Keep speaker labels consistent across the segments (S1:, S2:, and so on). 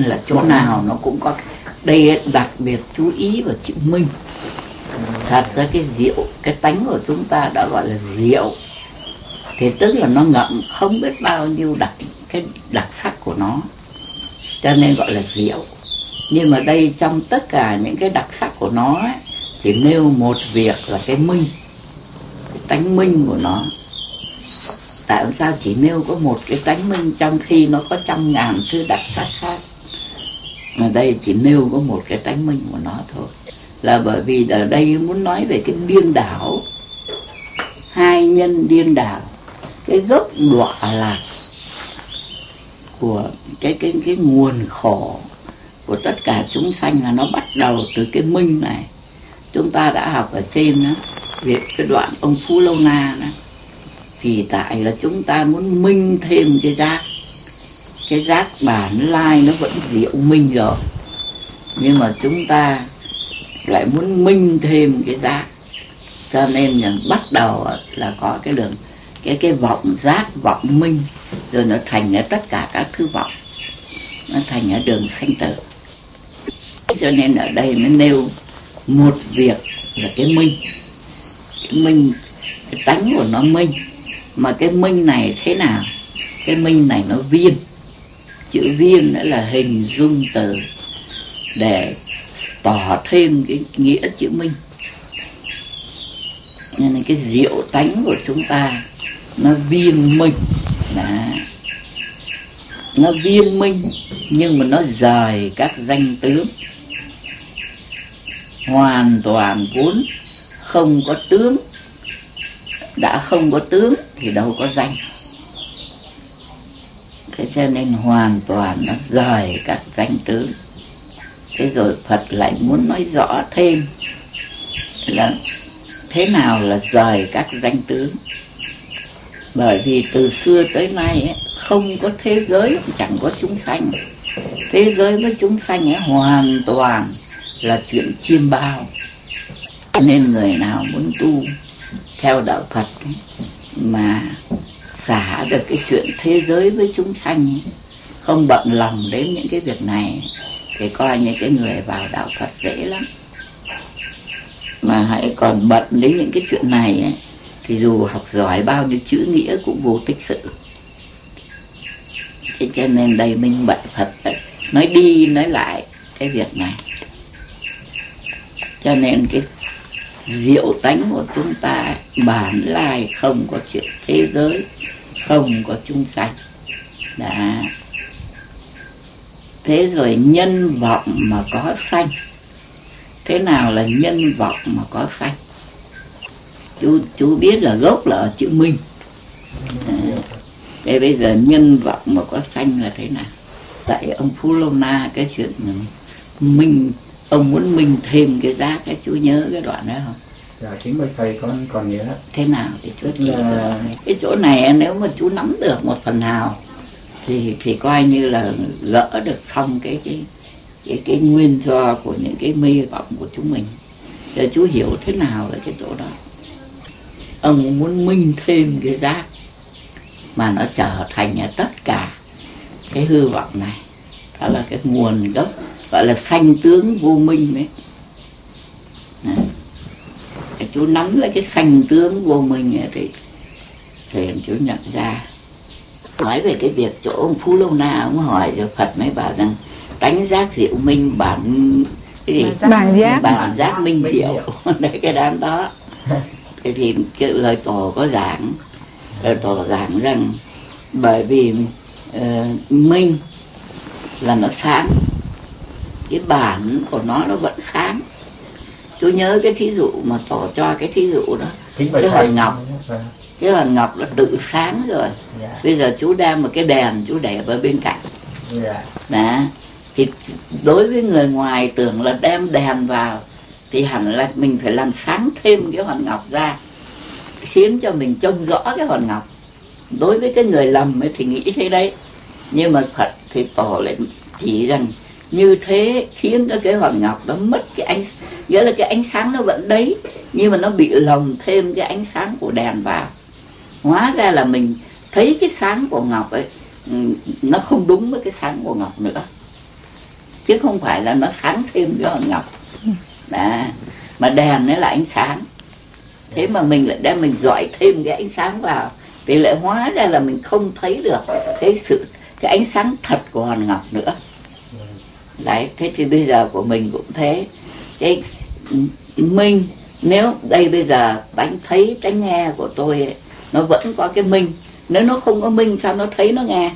S1: là chỗ nào nó cũng có. Đây đặc biệt chú ý vào chữ minh. Thật ra cái rượu, cái tánh của chúng ta đã gọi là rượu, thì tức là nó ngậm không biết bao nhiêu cái đặc sắc của nó, cho nên gọi là rượu. Nhưng mà đây trong tất cả những cái đặc sắc của nó ấy, chỉ nêu một việc là cái minh, cái tánh minh của nó. Tại sao chỉ nêu có một cái tánh minh trong khi nó có trăm ngàn thứ đặc sắc khác? Mà đây chỉ nêu có một cái tánh minh của nó thôi. Là bởi vì ở đây muốn nói về cái điên đảo, hai nhân điên đảo, cái gốc đọa lạc của cái nguồn khổ của tất cả chúng sanh là nó bắt đầu từ cái minh này. Chúng ta đã học ở trên đó, về cái đoạn ông Phú Lâu Na đó, chỉ tại là chúng ta muốn minh thêm cái giác bản lai nó vẫn diệu minh rồi, nhưng mà chúng ta lại muốn minh thêm cái giác, cho nên là bắt đầu là có cái đường cái vọng giác, vọng minh, rồi nó thành ở tất cả các thứ vọng, nó thành ở đường sanh tử. Cho nên ở đây nó nêu một việc là cái minh. Cái minh, cái tánh của nó minh. Mà cái minh này thế nào? Cái minh này nó viên. Chữ viên nữa là hình dung từ để tỏ thêm cái nghĩa chữ minh. Nên cái diệu tánh của chúng ta nó viên minh. Nó viên minh nhưng mà nó rời các danh tướng. Hoàn toàn vốn không có tướng. Đã không có tướng thì đâu có danh. Thế cho nên hoàn toàn nó rời các danh tướng. Thế rồi Phật lại muốn nói rõ thêm là thế nào là rời các danh tướng. Bởi vì từ xưa tới nay ấy, không có thế giới, chẳng có chúng sanh. Thế giới với chúng sanh ấy hoàn toàn là chuyện chiêm bao. Nên người nào muốn tu theo đạo Phật ấy, mà xả được cái chuyện thế giới với chúng sanh ấy, không bận lòng đến những cái việc này, thì coi như cái người vào đạo Phật dễ lắm. Mà hãy còn bận đến những cái chuyện này ấy, thì dù học giỏi bao nhiêu chữ nghĩa cũng vô tích sự. Thế cho nên đây mình bận Phật nói đi nói lại cái việc này. Cho nên cái diệu tánh của chúng ta bản lai không có chuyện thế giới, không có chúng sanh. Đã. Thế rồi nhân vọng mà có sanh. Thế nào là nhân vọng mà có sanh? Chú biết là gốc là ở chữ minh. Thế bây giờ nhân vọng mà có sanh là thế nào? Tại ông Phú Lâu Na cái chuyện minh, ông muốn minh thêm cái giác, cái chú nhớ cái đoạn đó không?
S2: Dạ, chính bởi thầy còn nhớ.
S1: Thế nào thì chú chỉ là... Cái chỗ này nếu mà chú nắm được một phần nào thì coi như là gỡ được xong cái nguyên do của những cái mê vọng của chúng mình. Để chú hiểu thế nào về cái chỗ đó. Ông muốn minh thêm cái giác mà nó trở thành tất cả cái hư vọng này. Đó là cái nguồn gốc, gọi là sanh tướng vô minh đấy. Chú nắm lấy cái sanh tướng vô minh ấy, thì chú nhận ra. Nói về cái việc chỗ ông Phú Lâu Na, ông hỏi rồi Phật mới bảo rằng tánh giác diệu minh bản cái gì? Bản giác minh diệu. Đấy cái đám đó. Thế thì cái lời tổ có giảng, lời tổ giảng rằng bởi vì minh là nó sáng, cái bản của nó vẫn sáng. Chú nhớ cái thí dụ mà tổ cho cái thí dụ đó, cái hòn ngọc. Cái hòn ngọc nó tự sáng rồi. Bây giờ chú đem một cái đèn chú để vào bên cạnh. Đó. Thì đối với người ngoài tưởng là đem đèn vào thì hẳn là mình phải làm sáng thêm cái hòn ngọc ra, khiến cho mình trông rõ cái hòn ngọc. Đối với cái người lầm ấy thì nghĩ thế đấy. Nhưng mà Phật thì tổ lại chỉ rằng như thế khiến cho cái hòn ngọc nó mất cái ánh, nghĩa là cái ánh sáng nó vẫn đấy, nhưng mà nó bị lồng thêm cái ánh sáng của đèn vào. Hóa ra là mình thấy cái sáng của ngọc ấy nó không đúng với cái sáng của ngọc nữa. chứ không phải là nó sáng thêm cái hòn ngọc. Đó. Mà đèn nó là ánh sáng, thế mà mình lại đem mình dọi thêm cái ánh sáng vào thì lại hóa ra là mình không thấy được cái ánh sáng thật của hòn ngọc nữa. Đấy, thế thì bây giờ của mình cũng thế. Cái minh, nếu đây bây giờ bánh thấy cái nghe của tôi ấy, nó vẫn có cái minh. Nếu nó không có minh sao nó thấy nó nghe?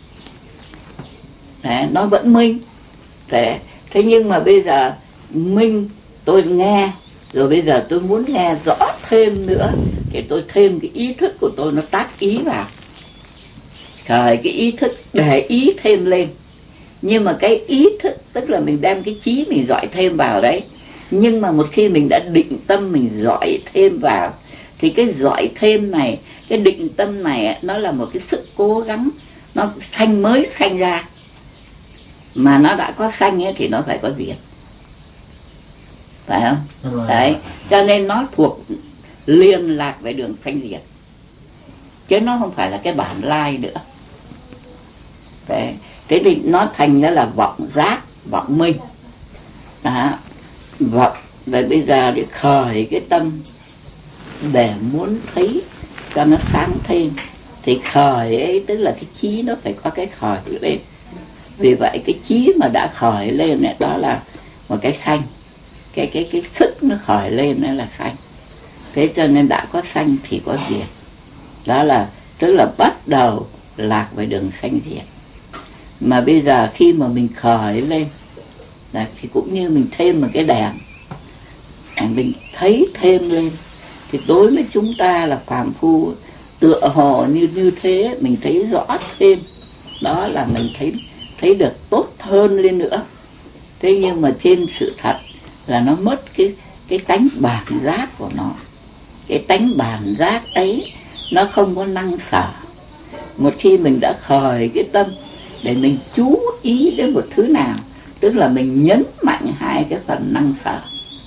S1: Đấy, nó vẫn minh. Thế nhưng mà bây giờ minh tôi nghe, rồi bây giờ tôi muốn nghe rõ thêm nữa thì tôi thêm cái ý thức của tôi, nó tác ý vào. Rồi cái ý thức để ý thêm lên. Nhưng mà cái ý thức tức là mình đem cái trí mình dọi thêm vào đấy. Nhưng mà một khi mình đã định tâm mình dọi thêm vào thì cái dọi thêm này, cái định tâm này nó là một cái sự cố gắng, nó mới sanh ra. Mà nó đã có sanh ấy thì nó phải có diệt, phải không? Đấy, cho nên nó thuộc liên lạc với đường sanh diệt, chứ nó không phải là cái bản lai nữa. Đấy. Thế thì nó thành ra là vọng giác, vọng minh. Đó. Vọng, và bây giờ để khởi cái tâm để muốn thấy cho nó sáng thêm, thì khởi ấy tức là cái trí nó phải có cái khởi lên. Vì vậy cái trí mà đã khởi lên này, đó là một cái sanh. Cái sức nó khởi lên đó là sanh. Thế cho nên đã có sanh thì có diệt. Đó là tức là bắt đầu lạc về đường sanh diệt. Mà bây giờ khi mà mình khởi lên là thì cũng như mình thêm một cái đèn, mình thấy thêm lên. Thì đối với chúng ta là phàm phu, tựa hồ như thế, mình thấy rõ thêm. Đó là mình thấy được tốt hơn lên nữa. Thế nhưng mà trên sự thật là nó mất cái tánh bản giác của nó. Cái tánh bản giác ấy nó không có năng sở. Một khi mình đã khởi cái tâm để mình chú ý đến một thứ nào, tức là mình nhấn mạnh hai cái phần năng sở.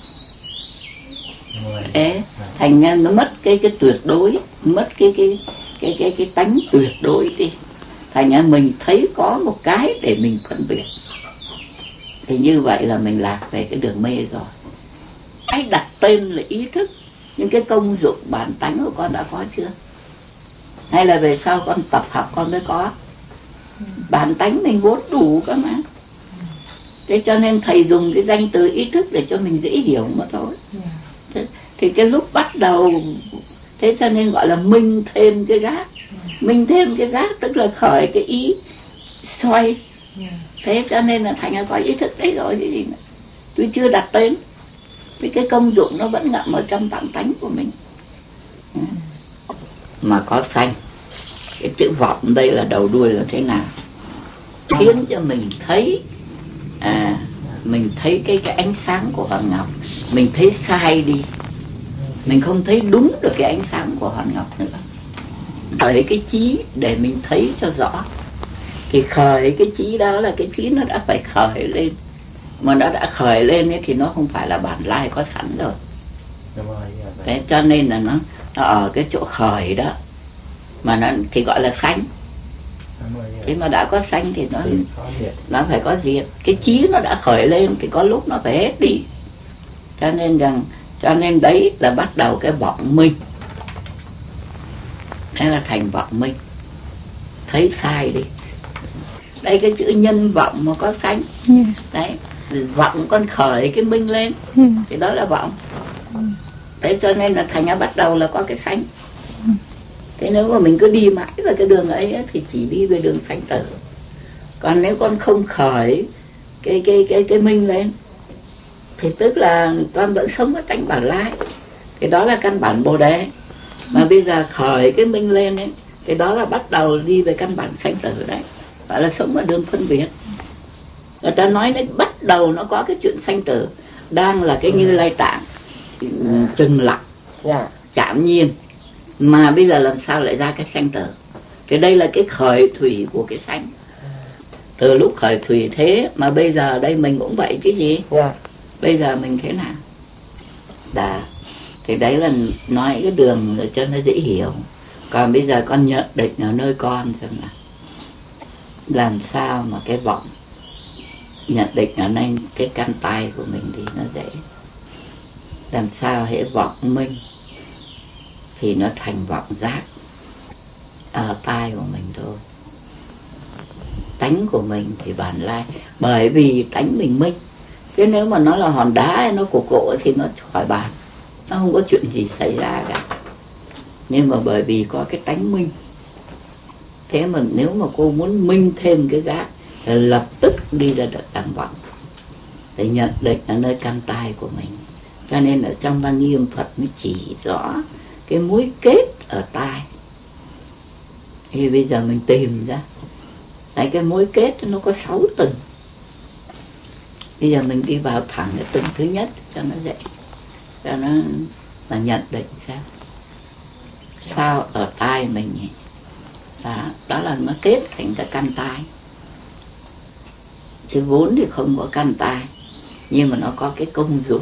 S1: Thế thành ra nó mất cái tuyệt đối, mất cái tánh tuyệt đối đi. Thành ra mình thấy có một cái để mình phân biệt, thì như vậy là mình lạc về cái đường mê rồi. Cái đặt tên là ý thức, nhưng cái công dụng bản tánh của con đã có chưa? Hay là về sau con tập học con mới có? Bản tánh mình vốn đủ cơ mà. Thế cho nên thầy dùng cái danh từ ý thức để cho mình dễ hiểu mà thôi. Thì cái lúc bắt đầu, thế cho nên gọi là minh thêm cái gác. Minh thêm cái gác tức là khởi cái ý xoay. Thế cho nên là thành ra có ý thức đấy rồi thì gì nữa. Tôi chưa đặt tên, vì cái công dụng nó vẫn ngậm ở trong tạng tánh của mình. Mà có sanh. Cái chữ vọng đây là đầu đuôi là thế nào? Khiến cho mình thấy mình thấy cái ánh sáng của hòn ngọc, mình thấy sai đi, mình không thấy đúng được cái ánh sáng của hòn ngọc nữa. Khởi cái trí để mình thấy cho rõ. Thì khởi cái trí đó là cái trí nó đã phải khởi lên. Mà nó đã khởi lên ấy, thì nó không phải là bản lai có sẵn rồi. Thế cho nên là nó ở cái chỗ khởi đó mà nó thì gọi là sanh. Thế mà đã có sanh thì nó phải có diệt. Cái trí nó đã khởi lên thì có lúc nó phải hết đi. Cho nên đấy là bắt đầu cái vọng minh. Thế là thành vọng minh. Thấy sai đi. Đây cái chữ nhân vọng mà có sanh. Đấy, vọng con khởi cái minh lên thì đó là vọng. Thế cho nên là thành ra bắt đầu là có cái sanh. Thế nếu mà mình cứ đi mãi vào cái đường ấy thì chỉ đi về đường sanh tử. Còn nếu con không khởi cái minh lên thì tức là con vẫn sống ở tánh bản lai. Cái đó là căn bản Bồ Đề. Mà bây giờ khởi cái minh lên ấy, cái đó là bắt đầu đi về căn bản sanh tử đấy. Gọi là sống ở đường phân biệt. Người ta nói đấy, bắt đầu nó có cái chuyện sanh tử. Đang là cái Như Lai Tạng chừng lặng, chạm nhiên. Mà bây giờ làm sao lại ra cái sanh tử? Thì đây là cái khởi thủy của cái sanh. Từ lúc khởi thủy thế mà bây giờ đây mình cũng vậy chứ gì? Bây giờ mình thế nào? Đã. Thì đấy là nói cái đường cho nó dễ hiểu. Còn bây giờ con nhận định ở nơi con xem nào. Làm sao mà cái vọng nhận định ở đây cái căn tai của mình thì nó dễ. Làm sao hễ vọng minh thì nó thành vọng giác ở tai của mình thôi. Tánh của mình thì bản lai, bởi vì tánh mình minh. Chứ nếu mà nó là hòn đá hay nó của gỗ thì nó khỏi bàn, nó không có chuyện gì xảy ra cả. Nhưng mà bởi vì có cái tánh minh, thế mà nếu mà cô muốn minh thêm cái giác thì lập tức đi ra được đẳng vọng, để nhận định ở nơi căn tai của mình. Cho nên ở trong Lăng Nghiêm Phật mới chỉ rõ cái mối kết ở tai. Thì bây giờ mình tìm ra đấy, cái mối kết nó có 6 tầng. Bây giờ mình đi vào thẳng cái tầng thứ nhất cho nó dễ, cho nó mà nhận định xem sao ở tai mình nhỉ? Đó là nó kết thành cái căn tai. Chứ vốn thì không có căn tai, nhưng mà nó có cái công dụng.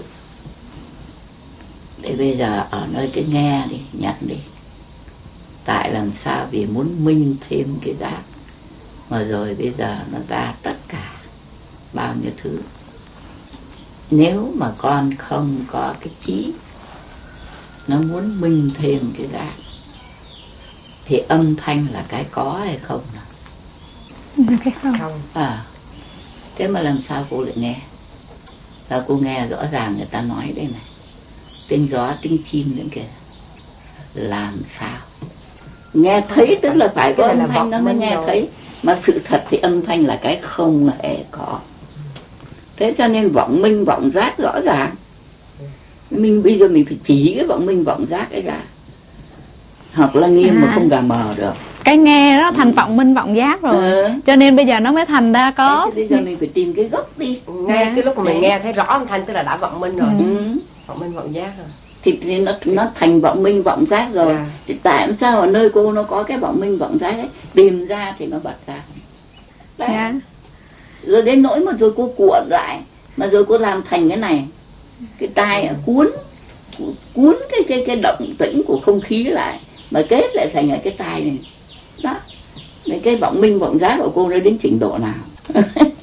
S1: Để bây giờ ở nơi cái nghe đi, nhận đi. Tại làm sao? Vì muốn minh thêm cái giác. Mà rồi bây giờ nó ra tất cả bao nhiêu thứ. Nếu mà con không có cái trí, nó muốn minh thêm cái giác, thì âm thanh là cái có hay không nào?
S3: Cái không.
S1: Thế mà làm sao cô lại nghe? Sao cô nghe rõ ràng người ta nói đây này, tiếng gió, tiếng chim nữa kìa. Làm sao? Nghe thấy tức là phải có âm thanh nó mới nghe thấy. Mà sự thật thì âm thanh là cái không hề có. Thế cho nên vọng minh vọng giác rõ ràng. Bây giờ mình phải chỉ cái vọng minh vọng giác ấy ra. Hoặc là nghiêm mà không gà mờ được.
S3: Cái nghe nó thành vọng minh vọng giác rồi. Cho nên bây giờ nó mới thành ra có.
S1: Bây giờ mình phải tìm cái gốc đi.
S4: Ngay cái lúc mà mình nghe thấy rõ âm thanh tức là đã vọng minh rồi. Vọng minh vọng giác rồi.
S1: Thì nó thành vọng minh vọng giác rồi. Thì tại sao ở nơi cô nó có cái vọng minh vọng giác ấy, tìm ra thì nó bật ra. Đấy. Rồi đến nỗi mà rồi cô cuộn lại, mà rồi cô làm thành cái này, cái tai cuốn cái động tĩnh của không khí lại, mà kết lại thành cái tai này. Đó. Đấy, cái vọng minh vọng giác của cô nó đến trình độ nào?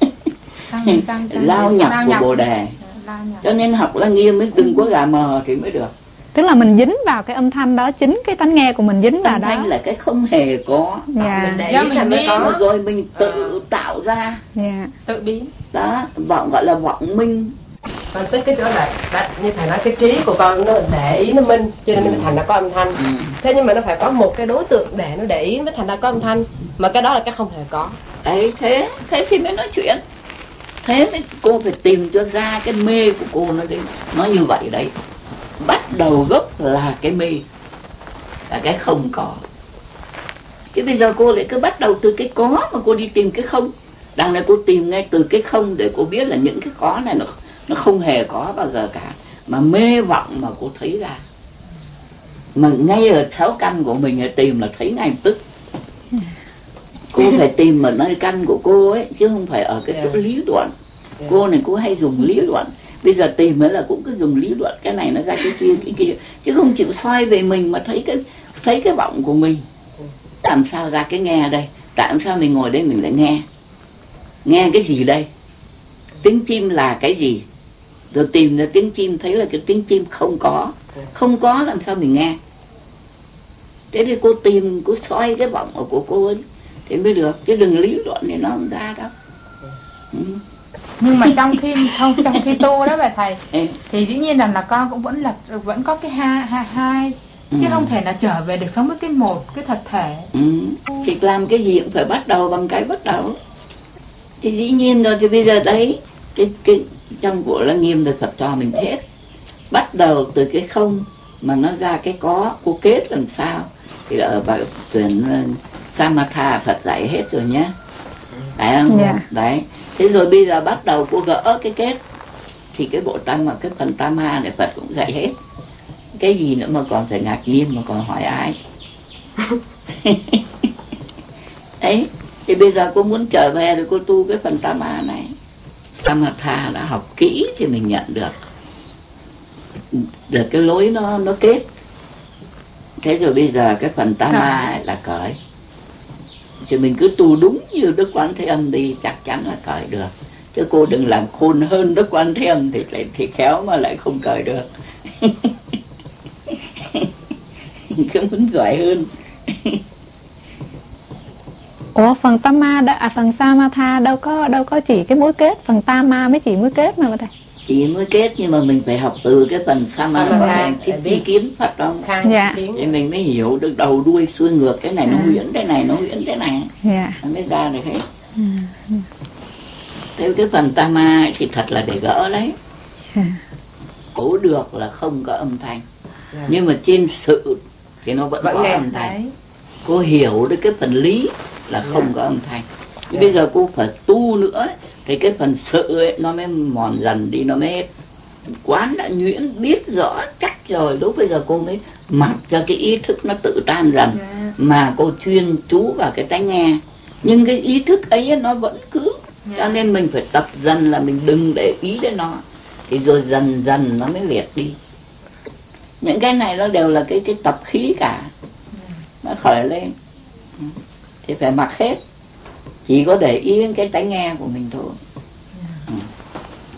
S1: Lao nhập của Bồ Đề. Cho nên học Lăng Nghiêm mới đừng có gà mờ thì mới được.
S3: Tức là mình dính vào cái âm thanh đó, chính cái tánh nghe của mình dính vào đó.
S1: Âm thanh là cái không hề có.
S4: Mình để ý là mới có.
S1: Rồi mình tự tạo ra.
S4: Tự biến.
S1: Đó, vọng gọi là vọng minh.
S4: Còn tới cái chỗ là như thầy nói, cái trí của con nó để ý nó minh, cho nên thành ra có âm thanh. Thế nhưng mà nó phải có một cái đối tượng để nó để ý mới thành ra có âm thanh. Mà cái đó là cái không hề có.
S1: Đấy, thế thì mới nói chuyện. Thế mới cô phải tìm cho ra cái mê của cô nó như vậy đấy. Bắt đầu gốc là cái mê, là cái không có. Chứ bây giờ cô lại cứ bắt đầu từ cái có mà cô đi tìm cái không. Đằng này cô tìm ngay từ cái không để cô biết là những cái có này nó không hề có bao giờ cả. Mà mê vọng mà cô thấy ra. Mà ngay ở 6 căn của mình tìm là thấy ngay tức. Cô phải tìm ở nơi căn của cô ấy, chứ không phải ở cái chỗ lý luận. Cô này cô hay dùng lý luận. Bây giờ tìm ấy là cũng cứ dùng lý luận, cái này nó ra cái kia, chứ không chịu xoay về mình mà thấy cái vọng của mình. Làm sao ra cái nghe đây? Tại sao mình ngồi đây mình lại nghe? Nghe cái gì đây? Tiếng chim là cái gì? Rồi tìm ra tiếng chim, thấy là cái tiếng chim không có. Không có làm sao mình nghe? Thế thì cô tìm, cô xoay cái vọng của cô ấy thì mới được, chứ đừng lý luận thì nó không ra đâu.
S5: Nhưng mà trong khi tu đó bà thầy, thì dĩ nhiên rằng là con cũng vẫn có cái hai, chứ không thể nào trở về được sống với cái một, cái thật thể.
S1: Thì làm cái gì cũng phải bắt đầu bằng cái bắt đầu. Thì dĩ nhiên rồi, thì bây giờ đấy cái trong của Lăng Nghiêm được Phật cho mình hết. Bắt đầu từ cái không mà nó ra cái có, cô kết làm sao? Thì ở bài tuyển Samatha Phật dạy hết rồi nhé. Phải không? Đấy. Thế rồi bây giờ bắt đầu cô gỡ cái kết, thì cái bộ tăng mà cái phần tam ma này Phật cũng dạy hết. Cái gì nữa mà còn phải ngạc nhiên mà còn hỏi ai? Đấy. Thì bây giờ cô muốn trở về thì cô tu cái phần tam ma này. Samatha đã học kỹ thì mình nhận được cái lối nó kết. Thế rồi bây giờ cái phần tam ma là cởi. Thì mình cứ tu đúng như Đức Quán Thế Âm đi, chắc chắn là cởi được. chứ cô đừng làm khôn hơn Đức Quan Thêm thì khéo mà lại không cởi được. Cứ muốn giỏi hơn.
S3: Ủa phần phần Samatha đâu có chỉ cái mối kết, phần Tama mới chỉ mối kết mà thầy.
S1: Chỉ mối kết, nhưng mà mình phải học từ cái phần Samatha cái chi kiến Phật đó.
S3: Dạ.
S1: Thì mình mới hiểu được đầu đuôi xuôi ngược, cái này nó huyễn thế này, nó huyễn thế này.
S3: Dạ.
S1: Nó mới ra được hết. Thế cái phần Tama thì thật là để gỡ lấy. Cố được là không có âm thanh. Nhưng mà trên sự thì nó vẫn có âm thanh. Cô hiểu được cái phần lý là không có âm thanh. Bây giờ cô phải tu nữa thì cái phần sự ấy nó mới mòn dần đi, nó mới hết. Quán đã nhuyễn biết rõ chắc rồi, lúc bây giờ cô mới mặc cho cái ý thức nó tự tan dần. Mà cô chuyên chú vào cái tai nghe, nhưng cái ý thức ấy nó vẫn cứ. Cho nên mình phải tập dần là mình đừng để ý đến nó, thì rồi dần dần nó mới liệt đi. Những cái này nó đều là cái tập khí cả. Nó khởi lên thì phải mặc hết, chỉ có để ý đến cái tai nghe của mình thôi.